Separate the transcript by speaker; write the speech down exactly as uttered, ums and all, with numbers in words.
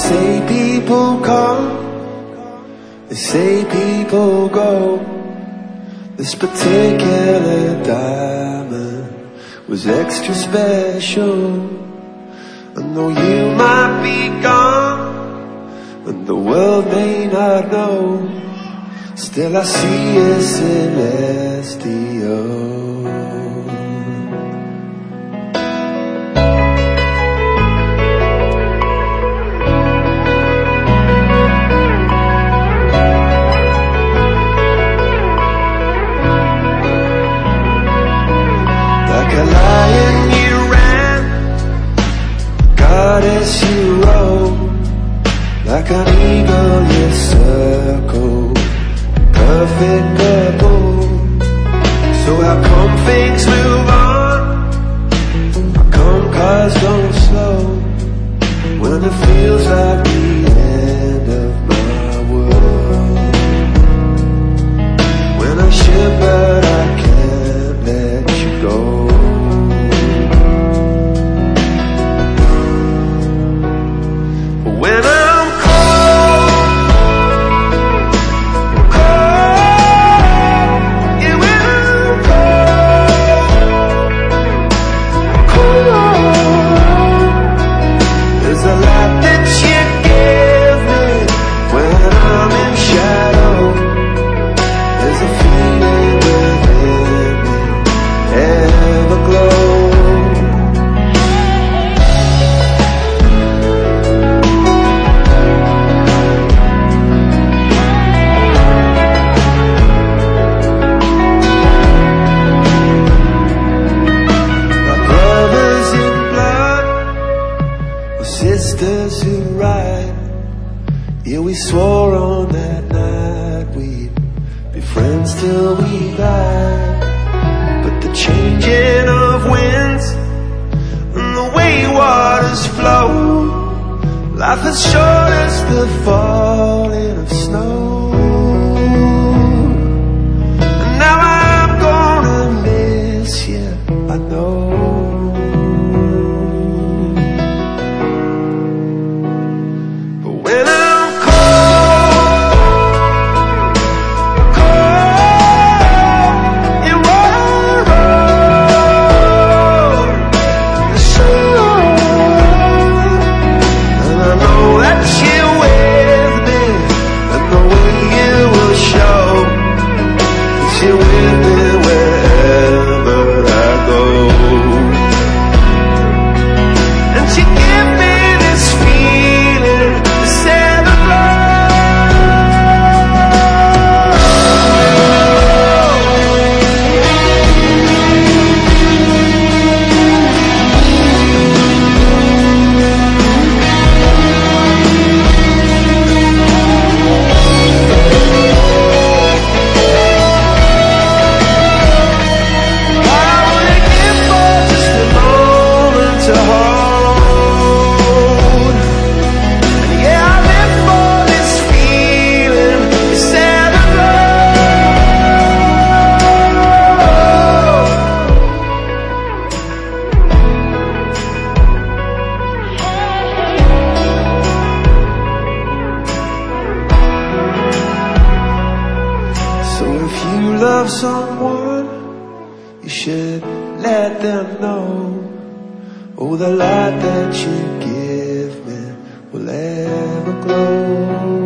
Speaker 1: say people come, they say people go. This particular diamond was extra special. And though you might be gone, and the world may not know, still I see a celestial. Goddess you rode, like an eagle you circle, perfect purple. So how come things move on? How come cars don't slow, when it feels like the end of my world? When I should but I can't let you go. When I'm cold, cold, yeah, when I'm cold, cold, there's a light that you give me when I'm in shadow. There's a feeling within me, ever glow. Sisters who ride, yeah, we swore on that night we'd be friends till we died. But the changing of winds and the way waters flow, life is short as the falling of snow. And now I'm gonna miss you, I know. Love someone, you should let them know. Oh, the light that you give me will ever glow.